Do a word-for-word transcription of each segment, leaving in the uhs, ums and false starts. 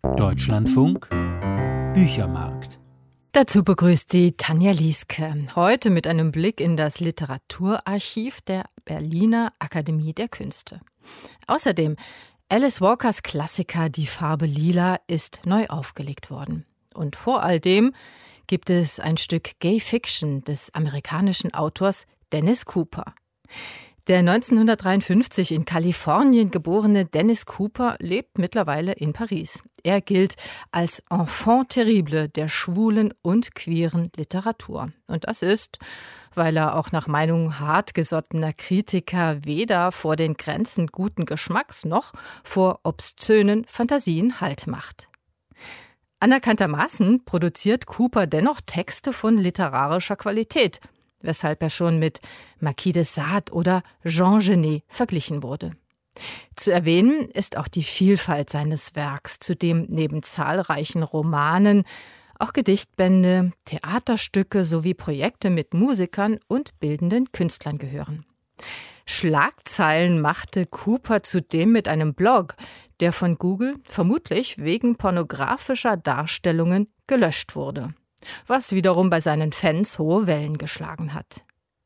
Deutschlandfunk Büchermarkt. Dazu begrüßt sie Tanja Lieske. Heute mit einem Blick in das Literaturarchiv der Berliner Akademie der Künste. Außerdem Alice Walkers Klassiker Die Farbe Lila ist neu aufgelegt worden. Und vor all dem gibt es ein Stück Gay Fiction des amerikanischen Autors Dennis Cooper. Der neunzehnhundertdreiundfünfzig in Kalifornien geborene Dennis Cooper lebt mittlerweile in Paris. Er gilt als Enfant terrible der schwulen und queeren Literatur. Und das ist, weil er auch nach Meinung hartgesottener Kritiker weder vor den Grenzen guten Geschmacks noch vor obszönen Fantasien Halt macht. Anerkanntermaßen produziert Cooper dennoch Texte von literarischer Qualität, weshalb er schon mit Marquis de Sade oder Jean Genet verglichen wurde. Zu erwähnen ist auch die Vielfalt seines Werks, zu dem neben zahlreichen Romanen auch Gedichtbände, Theaterstücke sowie Projekte mit Musikern und bildenden Künstlern gehören. Schlagzeilen machte Cooper zudem mit einem Blog, der von Google vermutlich wegen pornografischer Darstellungen gelöscht wurde, was wiederum bei seinen Fans hohe Wellen geschlagen hat.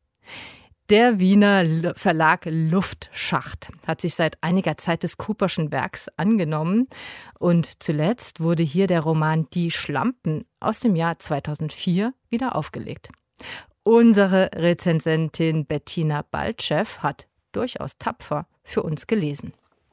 Der Wiener Verlag Luftschacht hat sich seit einiger Zeit des Cooperschen Werks angenommen und zuletzt wurde hier der Roman Die Schlampen aus dem Jahr zweitausendvier wieder aufgelegt. Unsere Rezensentin Bettina Baltschew hat durchaus tapfer für uns gelesen.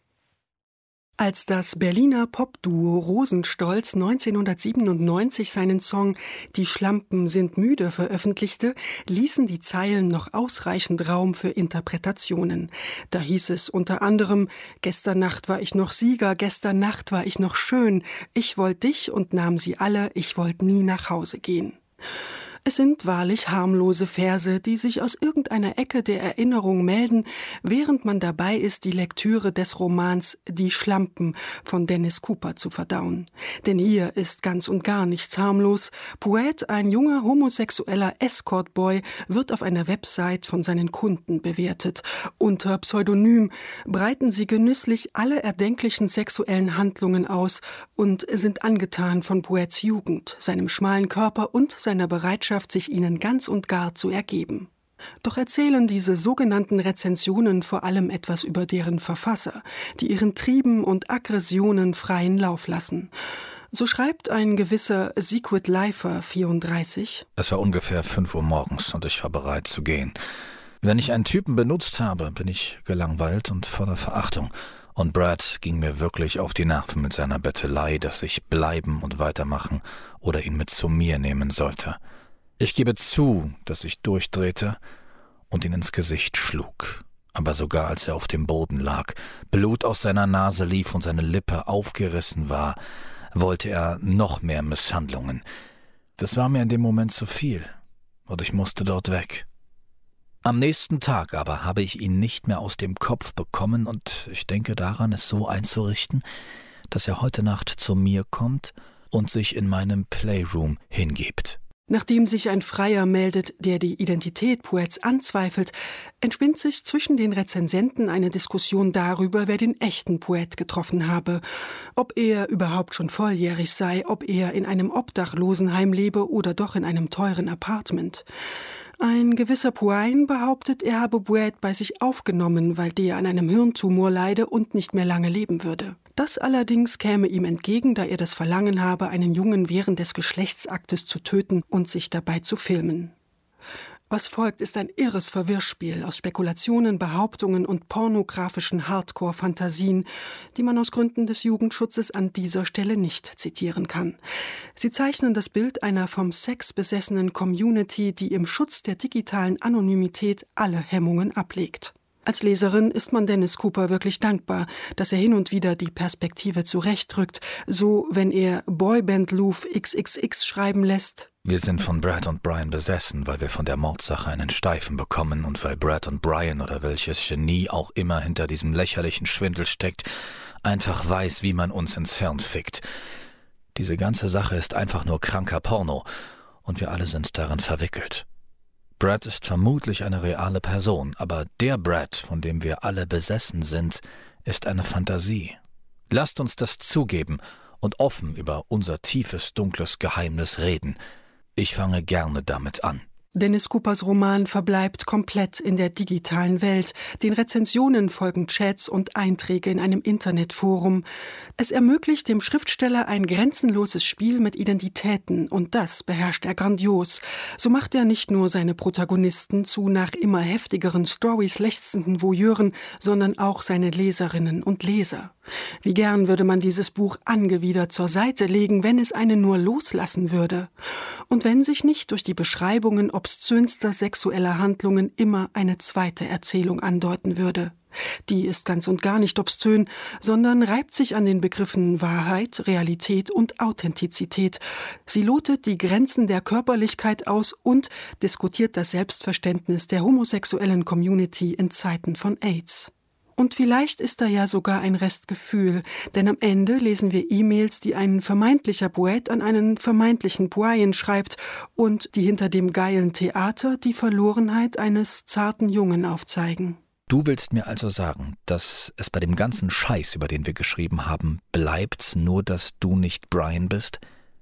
Als das Berliner Popduo Rosenstolz neunzehnhundertsiebenundneunzig seinen Song »Die Schlampen sind müde« veröffentlichte, ließen die Zeilen noch ausreichend Raum für Interpretationen. Da hieß es unter anderem: »Gestern Nacht war ich noch Sieger, gestern Nacht war ich noch schön, ich wollt dich und nahm sie alle, ich wollt nie nach Hause gehen.« Es sind wahrlich harmlose Verse, die sich aus irgendeiner Ecke der Erinnerung melden, während man dabei ist, die Lektüre des Romans »Die Schlampen« von Dennis Cooper zu verdauen. Denn hier ist ganz und gar nichts harmlos. Poet, ein junger homosexueller Escortboy, wird auf einer Website von seinen Kunden bewertet. Unter Pseudonym breiten sie genüsslich alle erdenklichen sexuellen Handlungen aus und sind angetan von Poets Jugend, seinem schmalen Körper und seiner Bereitschaft, sich ihnen ganz und gar zu ergeben. Doch erzählen diese sogenannten Rezensionen vor allem etwas über deren Verfasser, die ihren Trieben und Aggressionen freien Lauf lassen. So schreibt ein gewisser Secret Lifer vierunddreißig: Es war ungefähr fünf Uhr morgens und ich war bereit zu gehen. Wenn ich einen Typen benutzt habe, bin ich gelangweilt und voller Verachtung. Und Brad ging mir wirklich auf die Nerven mit seiner Bettelei, dass ich bleiben und weitermachen oder ihn mit zu mir nehmen sollte. Ich gebe zu, dass ich durchdrehte und ihn ins Gesicht schlug. Aber sogar als er auf dem Boden lag, Blut aus seiner Nase lief und seine Lippe aufgerissen war, wollte er noch mehr Misshandlungen. Das war mir in dem Moment zu viel und ich musste dort weg. Am nächsten Tag aber habe ich ihn nicht mehr aus dem Kopf bekommen und ich denke daran, es so einzurichten, dass er heute Nacht zu mir kommt und sich in meinem Playroom hingibt. Nachdem sich ein Freier meldet, der die Identität Poets anzweifelt, entspinnt sich zwischen den Rezensenten eine Diskussion darüber, wer den echten Poet getroffen habe. Ob er überhaupt schon volljährig sei, ob er in einem Obdachlosenheim lebe oder doch in einem teuren Apartment. Ein gewisser Poin behauptet, er habe Poet bei sich aufgenommen, weil der an einem Hirntumor leide und nicht mehr lange leben würde. Das allerdings käme ihm entgegen, da er das Verlangen habe, einen Jungen während des Geschlechtsaktes zu töten und sich dabei zu filmen. Was folgt, ist ein irres Verwirrspiel aus Spekulationen, Behauptungen und pornografischen Hardcore-Fantasien, die man aus Gründen des Jugendschutzes an dieser Stelle nicht zitieren kann. Sie zeichnen das Bild einer vom Sex besessenen Community, die im Schutz der digitalen Anonymität alle Hemmungen ablegt. Als Leserin ist man Dennis Cooper wirklich dankbar, dass er hin und wieder die Perspektive zurechtrückt, so wenn er Boyband Loof X X X schreiben lässt: Wir sind von Brad und Brian besessen, weil wir von der Mordsache einen Steifen bekommen und weil Brad und Brian oder welches Genie auch immer hinter diesem lächerlichen Schwindel steckt, einfach weiß, wie man uns ins Hirn fickt. Diese ganze Sache ist einfach nur kranker Porno und wir alle sind darin verwickelt. Brad ist vermutlich eine reale Person, aber der Brad, von dem wir alle besessen sind, ist eine Fantasie. Lasst uns das zugeben und offen über unser tiefes, dunkles Geheimnis reden. Ich fange gerne damit an. Dennis Coopers Roman verbleibt komplett in der digitalen Welt. Den Rezensionen folgen Chats und Einträge in einem Internetforum. Es ermöglicht dem Schriftsteller ein grenzenloses Spiel mit Identitäten, und das beherrscht er grandios. So macht er nicht nur seine Protagonisten zu nach immer heftigeren Storys lechzenden Voyeuren, sondern auch seine Leserinnen und Leser. Wie gern würde man dieses Buch angewidert zur Seite legen, wenn es einen nur loslassen würde. Und wenn sich nicht durch die Beschreibungen obszönster sexueller Handlungen immer eine zweite Erzählung andeuten würde. Die ist ganz und gar nicht obszön, sondern reibt sich an den Begriffen Wahrheit, Realität und Authentizität. Sie lotet die Grenzen der Körperlichkeit aus und diskutiert das Selbstverständnis der homosexuellen Community in Zeiten von AIDS. Und vielleicht ist da ja sogar ein Restgefühl, denn am Ende lesen wir E-Mails, die ein vermeintlicher Poet an einen vermeintlichen Poyen schreibt und die hinter dem geilen Theater die Verlorenheit eines zarten Jungen aufzeigen. Du willst mir also sagen, dass es bei dem ganzen Scheiß, über den wir geschrieben haben, bleibt, nur dass du nicht Brian bist?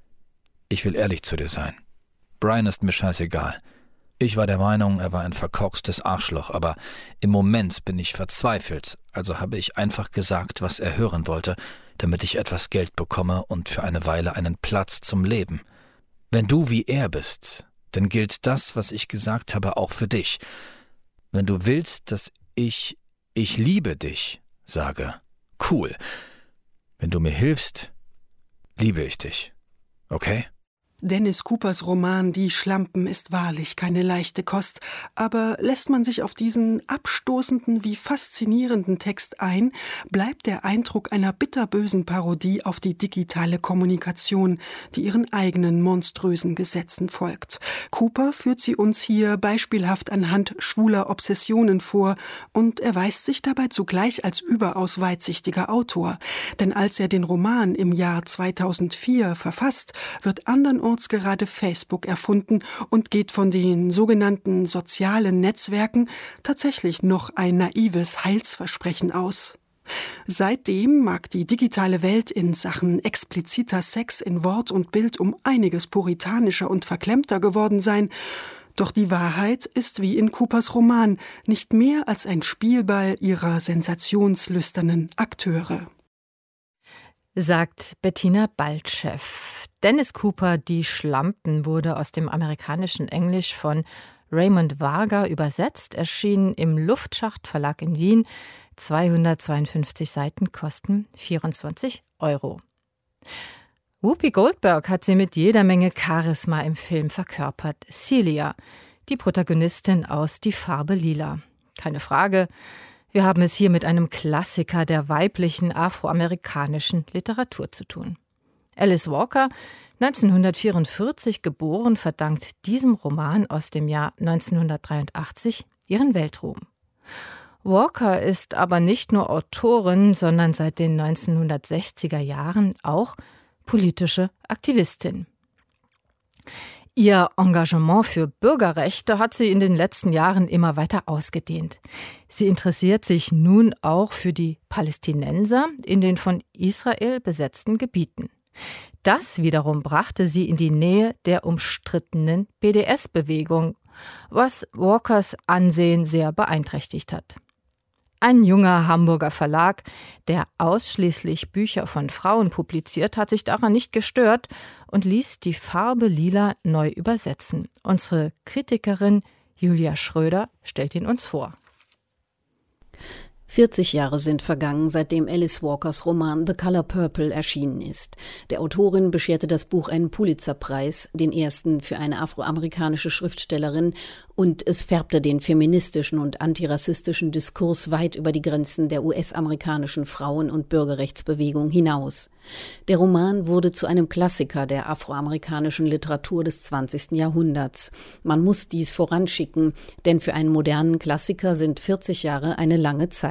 Ich will ehrlich zu dir sein. Brian ist mir scheißegal. Ich war der Meinung, er war ein verkorkstes Arschloch, aber im Moment bin ich verzweifelt, also habe ich einfach gesagt, was er hören wollte, damit ich etwas Geld bekomme und für eine Weile einen Platz zum Leben. Wenn du wie er bist, dann gilt das, was ich gesagt habe, auch für dich. Wenn du willst, dass ich »Ich liebe dich« sage, cool. Wenn du mir hilfst, liebe ich dich. Okay? Dennis Coopers Roman »Die Schlampen« ist wahrlich keine leichte Kost, aber lässt man sich auf diesen abstoßenden wie faszinierenden Text ein, bleibt der Eindruck einer bitterbösen Parodie auf die digitale Kommunikation, die ihren eigenen monströsen Gesetzen folgt. Cooper führt sie uns hier beispielhaft anhand schwuler Obsessionen vor und erweist sich dabei zugleich als überaus weitsichtiger Autor. Denn als er den Roman im Jahr zweitausendvier verfasst, wird andernorts gerade Facebook erfunden und geht von den sogenannten sozialen Netzwerken tatsächlich noch ein naives Heilsversprechen aus. Seitdem mag die digitale Welt in Sachen expliziter Sex in Wort und Bild um einiges puritanischer und verklemmter geworden sein, doch die Wahrheit ist wie in Coopers Roman nicht mehr als ein Spielball ihrer sensationslüsternen Akteure. Sagt Bettina Baltschew. Dennis Cooper, »Die Schlampen« wurde aus dem amerikanischen Englisch von Raymond Varga übersetzt, erschien im Luftschacht Verlag in Wien. zweihundertzweiundfünfzig Seiten kosten vierundzwanzig Euro. Whoopi Goldberg hat sie mit jeder Menge Charisma im Film verkörpert. Celia, die Protagonistin aus »Die Farbe Lila«. Keine Frage, wir haben es hier mit einem Klassiker der weiblichen afroamerikanischen Literatur zu tun. Alice Walker, neunzehnhundertvierundvierzig geboren, verdankt diesem Roman aus dem Jahr neunzehnhundertdreiundachtzig ihren Weltruhm. Walker ist aber nicht nur Autorin, sondern seit den neunzehnhundertsechziger Jahren auch politische Aktivistin. Ihr Engagement für Bürgerrechte hat sie in den letzten Jahren immer weiter ausgedehnt. Sie interessiert sich nun auch für die Palästinenser in den von Israel besetzten Gebieten. Das wiederum brachte sie in die Nähe der umstrittenen B D S-Bewegung, was Walkers Ansehen sehr beeinträchtigt hat. Ein junger Hamburger Verlag, der ausschließlich Bücher von Frauen publiziert, hat sich daran nicht gestört und ließ Die Farbe Lila neu übersetzen. Unsere Kritikerin Julia Schröder stellt ihn uns vor. vierzig Jahre sind vergangen, seitdem Alice Walkers Roman The Color Purple erschienen ist. Der Autorin bescherte das Buch einen Pulitzerpreis, den ersten für eine afroamerikanische Schriftstellerin, und es färbte den feministischen und antirassistischen Diskurs weit über die Grenzen der U S-amerikanischen Frauen- und Bürgerrechtsbewegung hinaus. Der Roman wurde zu einem Klassiker der afroamerikanischen Literatur des zwanzigsten Jahrhunderts. Man muss dies voranschicken, denn für einen modernen Klassiker sind vierzig Jahre eine lange Zeit.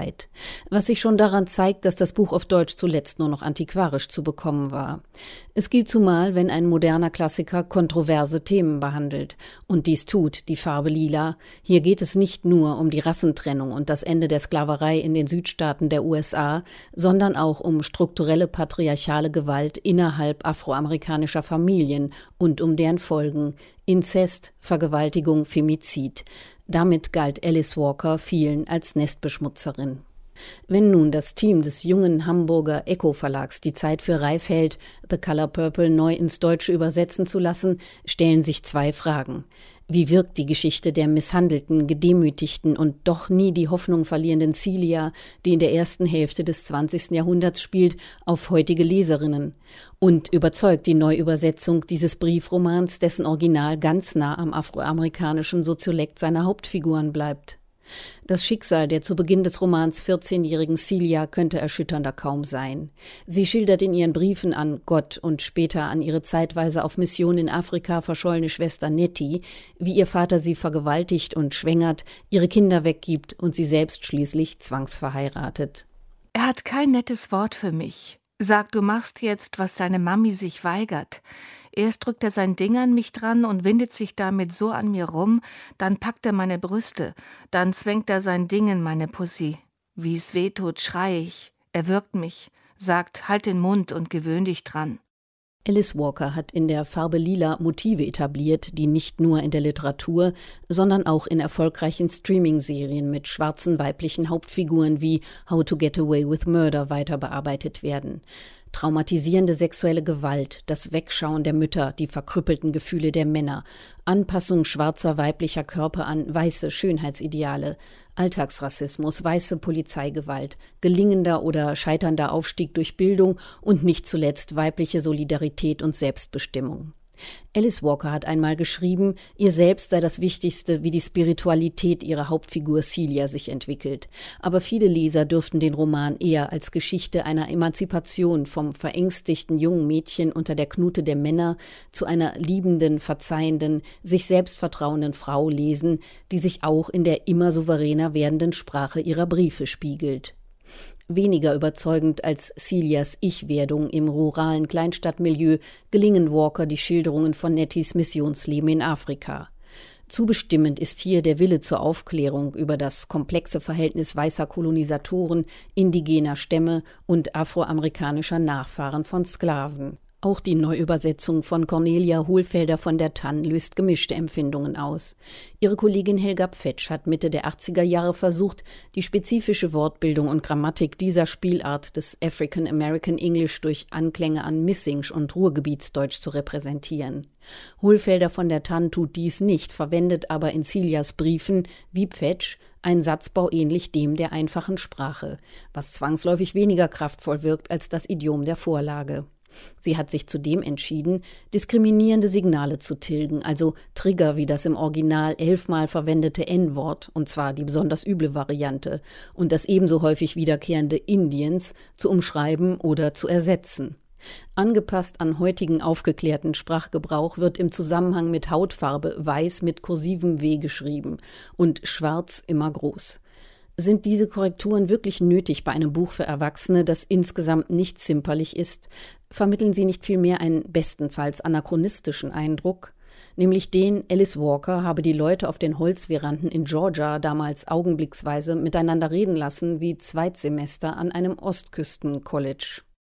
Zeit. Was sich schon daran zeigt, dass das Buch auf Deutsch zuletzt nur noch antiquarisch zu bekommen war. Es gilt zumal, wenn ein moderner Klassiker kontroverse Themen behandelt. Und dies tut Die Farbe Lila. Hier geht es nicht nur um die Rassentrennung und das Ende der Sklaverei in den Südstaaten der U S A, sondern auch um strukturelle patriarchale Gewalt innerhalb afroamerikanischer Familien und um deren Folgen: Inzest, Vergewaltigung, Femizid. Damit galt Alice Walker vielen als Nestbeschmutzerin. Wenn nun das Team des jungen Hamburger Echo-Verlags die Zeit für reif hält, The Color Purple neu ins Deutsche übersetzen zu lassen, stellen sich zwei Fragen. Wie wirkt die Geschichte der misshandelten, gedemütigten und doch nie die Hoffnung verlierenden Celia, die in der ersten Hälfte des zwanzigsten Jahrhunderts spielt, auf heutige Leserinnen? Und überzeugt die Neuübersetzung dieses Briefromans, dessen Original ganz nah am afroamerikanischen Soziolekt seiner Hauptfiguren bleibt? Das Schicksal der zu Beginn des Romans vierzehnjährigen Celia könnte erschütternder kaum sein. Sie schildert in ihren Briefen an Gott und später an ihre zeitweise auf Mission in Afrika verschollene Schwester Nettie, wie ihr Vater sie vergewaltigt und schwängert, ihre Kinder weggibt und sie selbst schließlich zwangsverheiratet. Er hat kein nettes Wort für mich. Sagt, du machst jetzt, was deine Mami sich weigert. Erst drückt er sein Ding an mich dran und windet sich damit so an mir rum, dann packt er meine Brüste, dann zwängt er sein Ding in meine Pussy. Wie's weh tut, schrei ich. Er würgt mich, sagt, halt den Mund und gewöhn dich dran. Alice Walker hat in der Farbe Lila Motive etabliert, die nicht nur in der Literatur, sondern auch in erfolgreichen Streaming-Serien mit schwarzen weiblichen Hauptfiguren wie How to Get Away with Murder weiter bearbeitet werden. Traumatisierende sexuelle Gewalt, das Wegschauen der Mütter, die verkrüppelten Gefühle der Männer, Anpassung schwarzer weiblicher Körper an weiße Schönheitsideale, Alltagsrassismus, weiße Polizeigewalt, gelingender oder scheiternder Aufstieg durch Bildung und nicht zuletzt weibliche Solidarität und Selbstbestimmung. Alice Walker hat einmal geschrieben, ihr selbst sei das Wichtigste, wie die Spiritualität ihrer Hauptfigur Celia sich entwickelt. Aber viele Leser dürften den Roman eher als Geschichte einer Emanzipation vom verängstigten jungen Mädchen unter der Knute der Männer zu einer liebenden, verzeihenden, sich selbst vertrauenden Frau lesen, die sich auch in der immer souveräner werdenden Sprache ihrer Briefe spiegelt. Weniger überzeugend als Celias Ich-Werdung im ruralen Kleinstadtmilieu gelingen Walker die Schilderungen von Netties Missionsleben in Afrika. Zu bestimmend ist hier der Wille zur Aufklärung über das komplexe Verhältnis weißer Kolonisatoren, indigener Stämme und afroamerikanischer Nachfahren von Sklaven. Auch die Neuübersetzung von Cornelia Hohlfelder von der Tann löst gemischte Empfindungen aus. Ihre Kollegin Helga Pfetsch hat Mitte der achtziger Jahre versucht, die spezifische Wortbildung und Grammatik dieser Spielart des African American English durch Anklänge an Missingsch und Ruhrgebietsdeutsch zu repräsentieren. Hohlfelder von der Tann tut dies nicht, verwendet aber in Celias Briefen, wie Pfetsch, einen Satzbau ähnlich dem der einfachen Sprache, was zwangsläufig weniger kraftvoll wirkt als das Idiom der Vorlage. Sie hat sich zudem entschieden, diskriminierende Signale zu tilgen, also Trigger wie das im Original elfmal verwendete En-Wort, und zwar die besonders üble Variante, und das ebenso häufig wiederkehrende Indiens zu umschreiben oder zu ersetzen. Angepasst an heutigen aufgeklärten Sprachgebrauch wird im Zusammenhang mit Hautfarbe weiß mit kursivem W geschrieben und schwarz immer groß. Sind diese Korrekturen wirklich nötig bei einem Buch für Erwachsene, das insgesamt nicht zimperlich ist? Vermitteln sie nicht vielmehr einen bestenfalls anachronistischen Eindruck? Nämlich den, Alice Walker habe die Leute auf den Holzveranden in Georgia damals augenblicksweise miteinander reden lassen wie Zweitsemester an einem Ostküsten-College.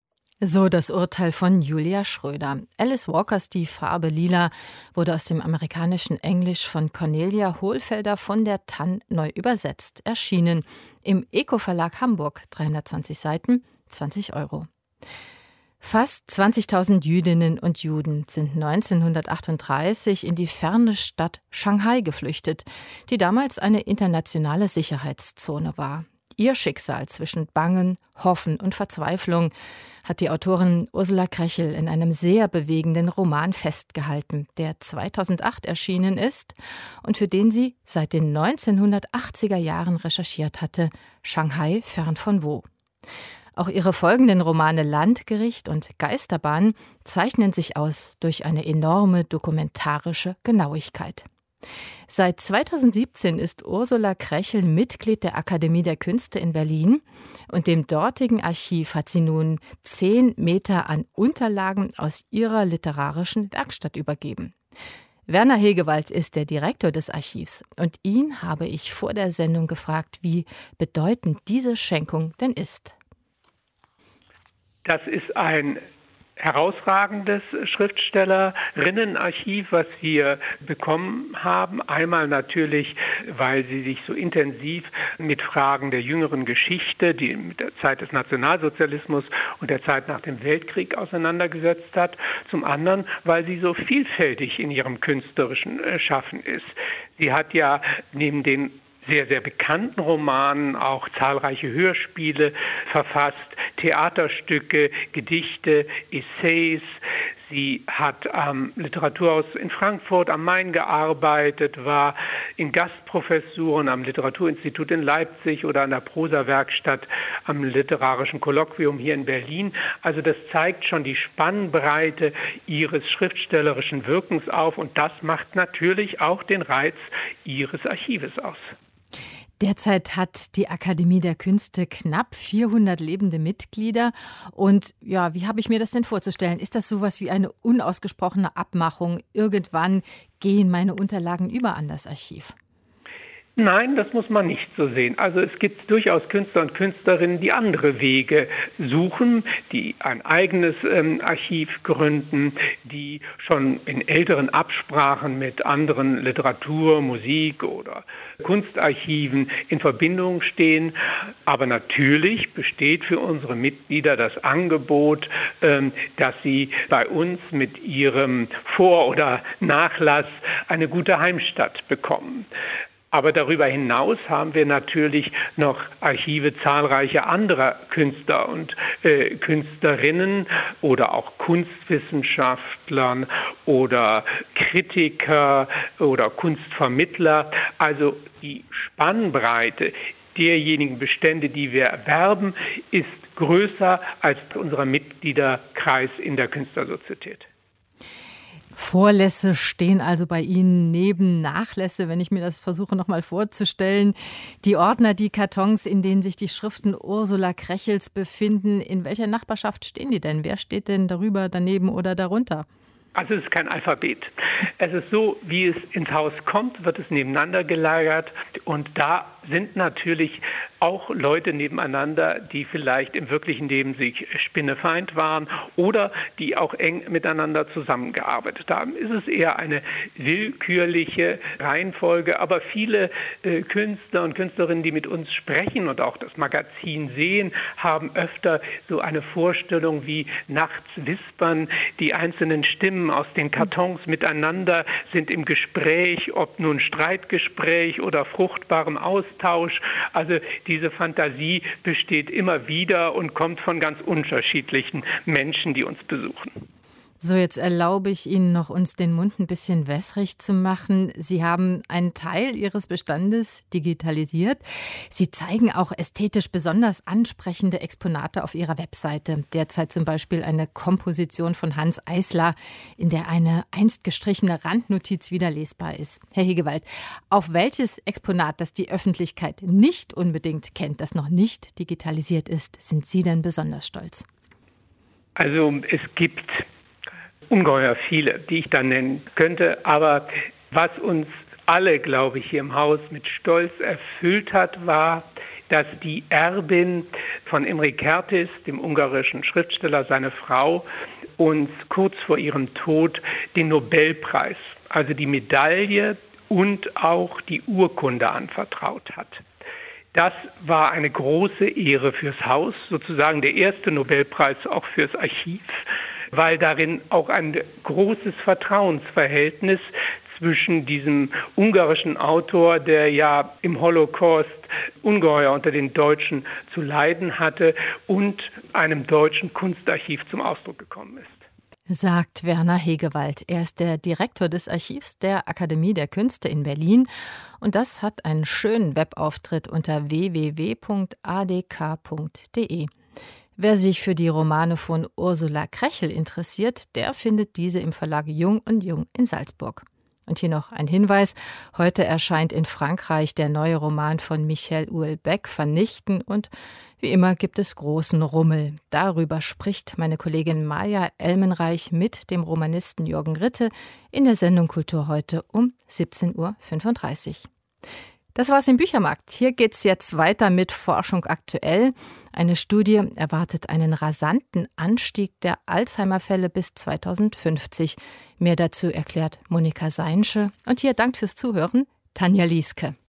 So das Urteil von Julia Schröder. Alice Walkers Die Farbe Lila wurde aus dem amerikanischen Englisch von Cornelia Hohlfelder von der Tann neu übersetzt. Erschienen im Eco-Verlag Hamburg, dreihundertzwanzig Seiten, zwanzig Euro. Fast zwanzigtausend Jüdinnen und Juden sind neunzehnhundertachtunddreißig in die ferne Stadt Shanghai geflüchtet, die damals eine internationale Sicherheitszone war. Ihr Schicksal zwischen Bangen, Hoffen und Verzweiflung hat die Autorin Ursula Krechel in einem sehr bewegenden Roman festgehalten, der zweitausendacht erschienen ist und für den sie seit den neunzehnhundertachtziger Jahren recherchiert hatte, Shanghai fern von wo. Auch ihre folgenden Romane Landgericht und Geisterbahn zeichnen sich aus durch eine enorme dokumentarische Genauigkeit. Seit zweitausendsiebzehn ist Ursula Krechel Mitglied der Akademie der Künste in Berlin und dem dortigen Archiv hat sie nun zehn Meter an Unterlagen aus ihrer literarischen Werkstatt übergeben. Werner Hegewald ist der Direktor des Archivs und ihn habe ich vor der Sendung gefragt, wie bedeutend diese Schenkung denn ist. Das ist ein herausragendes Schriftstellerinnenarchiv, was wir bekommen haben. Einmal natürlich, weil sie sich so intensiv mit Fragen der jüngeren Geschichte, die mit der Zeit des Nationalsozialismus und der Zeit nach dem Weltkrieg auseinandergesetzt hat. Zum anderen, weil sie so vielfältig in ihrem künstlerischen Schaffen ist. Sie hat ja neben den sehr, sehr bekannten Romanen, auch zahlreiche Hörspiele verfasst, Theaterstücke, Gedichte, Essays. Sie hat am Literaturhaus in Frankfurt am Main gearbeitet, war in Gastprofessuren am Literaturinstitut in Leipzig oder an der Prosa-Werkstatt am Literarischen Kolloquium hier in Berlin. Also das zeigt schon die Spannbreite ihres schriftstellerischen Wirkens auf und das macht natürlich auch den Reiz ihres Archives aus. Derzeit hat die Akademie der Künste knapp vierhundert lebende Mitglieder. Und ja, wie habe ich mir das denn vorzustellen? Ist das sowas wie eine unausgesprochene Abmachung? Irgendwann gehen meine Unterlagen über an das Archiv? Nein, das muss man nicht so sehen. Also es gibt durchaus Künstler und Künstlerinnen, die andere Wege suchen, die ein eigenes ähm, Archiv gründen, die schon in älteren Absprachen mit anderen Literatur-, Musik- oder Kunstarchiven in Verbindung stehen. Aber natürlich besteht für unsere Mitglieder das Angebot, ähm, dass sie bei uns mit ihrem Vor- oder Nachlass eine gute Heimstatt bekommen. Aber darüber hinaus haben wir natürlich noch Archive zahlreicher anderer Künstler und äh, Künstlerinnen oder auch Kunstwissenschaftlern oder Kritiker oder Kunstvermittler. Also die Spannbreite derjenigen Bestände, die wir erwerben, ist größer als unser Mitgliederkreis in der Künstlersozietät. Vorlässe stehen also bei Ihnen neben Nachlässe, wenn ich mir das versuche noch mal vorzustellen. Die Ordner, die Kartons, in denen sich die Schriften Ursula Krechels befinden, in welcher Nachbarschaft stehen die denn? Wer steht denn darüber, daneben oder darunter? Also es ist kein Alphabet. Es ist so, wie es ins Haus kommt, wird es nebeneinander gelagert und da sind natürlich auch Leute nebeneinander, die vielleicht im wirklichen Leben sich Spinnefeind waren oder die auch eng miteinander zusammengearbeitet haben. Es ist eher eine willkürliche Reihenfolge, aber viele äh, Künstler und Künstlerinnen, die mit uns sprechen und auch das Magazin sehen, haben öfter so eine Vorstellung, wie nachts wispern die einzelnen Stimmen aus den Kartons miteinander, sind im Gespräch, ob nun Streitgespräch oder fruchtbarem Austausch. Also diese Fantasie besteht immer wieder und kommt von ganz unterschiedlichen Menschen, die uns besuchen. So, jetzt erlaube ich Ihnen noch, uns den Mund ein bisschen wässrig zu machen. Sie haben einen Teil Ihres Bestandes digitalisiert. Sie zeigen auch ästhetisch besonders ansprechende Exponate auf Ihrer Webseite. Derzeit zum Beispiel eine Komposition von Hans Eisler, in der eine einst gestrichene Randnotiz wieder lesbar ist. Herr Hegewald, auf welches Exponat, das die Öffentlichkeit nicht unbedingt kennt, das noch nicht digitalisiert ist, sind Sie denn besonders stolz? Also es gibt ungeheuer viele, die ich da nennen könnte, aber was uns alle, glaube ich, hier im Haus mit Stolz erfüllt hat, war, dass die Erbin von Imre Kertész, dem ungarischen Schriftsteller, seine Frau, uns kurz vor ihrem Tod den Nobelpreis, also die Medaille und auch die Urkunde anvertraut hat. Das war eine große Ehre fürs Haus, sozusagen der erste Nobelpreis auch fürs Archiv, weil darin auch ein großes Vertrauensverhältnis zwischen diesem ungarischen Autor, der ja im Holocaust ungeheuer unter den Deutschen zu leiden hatte, und einem deutschen Kunstarchiv zum Ausdruck gekommen ist. Sagt Werner Hegewald. Er ist der Direktor des Archivs der Akademie der Künste in Berlin. Und das hat einen schönen Webauftritt unter w w w punkt a d k punkt d e. Wer sich für die Romane von Ursula Krechel interessiert, der findet diese im Verlag Jung und Jung in Salzburg. Und hier noch ein Hinweis. Heute erscheint in Frankreich der neue Roman von Michel Houellebecq, Vernichten. Und wie immer gibt es großen Rummel. Darüber spricht meine Kollegin Maja Elmenreich mit dem Romanisten Jürgen Ritte in der Sendung Kultur heute um siebzehn Uhr fünfunddreißig. Das war's im Büchermarkt. Hier geht's jetzt weiter mit Forschung aktuell. Eine Studie erwartet einen rasanten Anstieg der Alzheimer-Fälle bis zweitausendfünfzig. Mehr dazu erklärt Monika Seinsche. Und hier dankt fürs Zuhören Tanja Lieske.